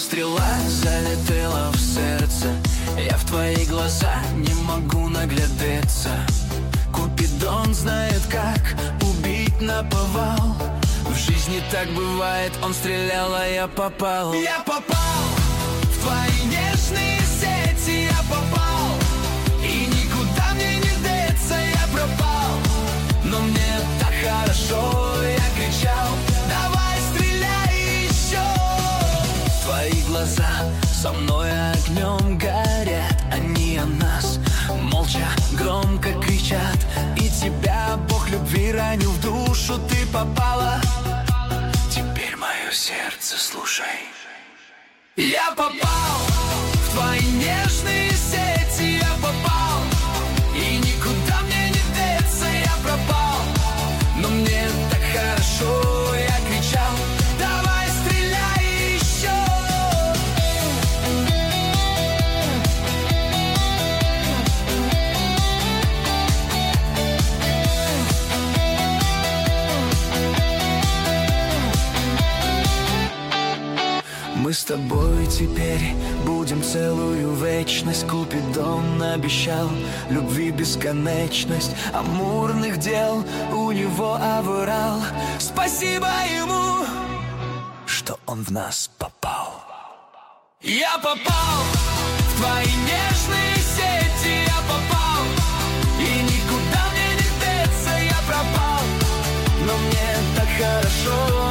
стрела залетела в сердце. Я в твои глаза не могу наглядеться. Купидон знает, как убить наповал. В жизни так бывает, он стрелял, а я попал. Я попал в твои нежные сети, я попал, и никуда мне не деться, я пропал. Но мне так хорошо, я кричал: давай стреляй еще. Твои глаза со мной огнем горят, они о нас молча громко кричат. И тебя, Бог любви, ранил в душу, ты попала. Теперь мое сердце слушай. Я попал в твои нежные сети, я попал, и никуда мне не деться, я пропал. Но мне так хорошо, я кричал: давай стреляй еще. Мы с тобой теперь будем целую вечность. Купидон обещал любви бесконечность. Амурных дел у него аврал. Спасибо ему, что он в нас попал. Я попал в твои нежные сети, я попал, и никуда мне не деться, я пропал. Но мне так хорошо,